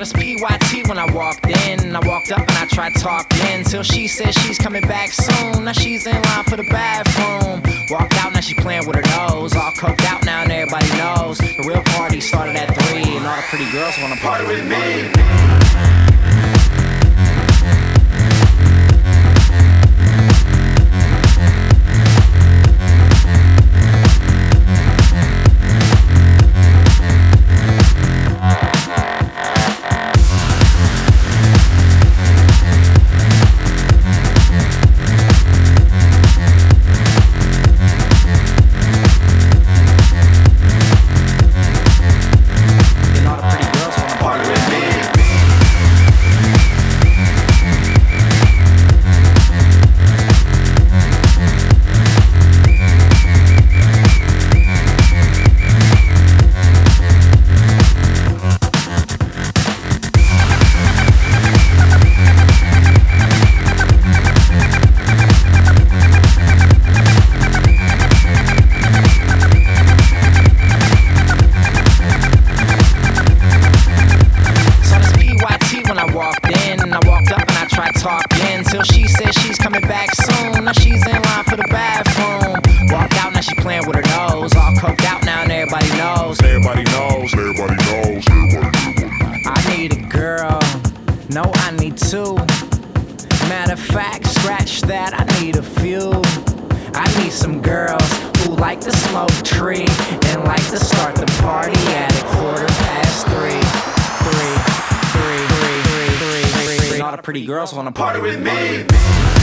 this PYT when I walked in. I walked up and I tried talking till she said she's coming back soon. Now she's in line for the bathroom. Walked out, now she playing with her nose. All coked out now and everybody knows the real party started at 3 and all the pretty girls wanna party with me. Talking till she said she's coming back soon. Now she's in line for the bathroom. Walked out, now she playing with her nose. All coked out now and everybody knows. Everybody knows, everybody knows, I need a girl, no I need two. Matter of fact, scratch that, I need a few. I need some girls who like to smoke tree and like to start the party at 3:15. All the pretty girls wanna party with me.